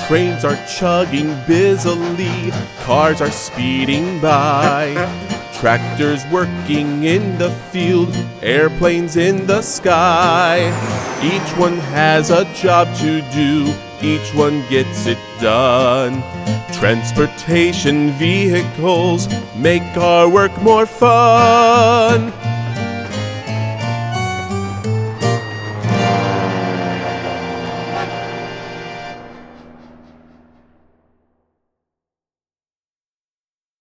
Trains are chugging busily, cars are speeding by. Tractors working in the field, airplanes in the sky. Each one has a job to do, each one gets it done. Transportation vehicles make our work more fun.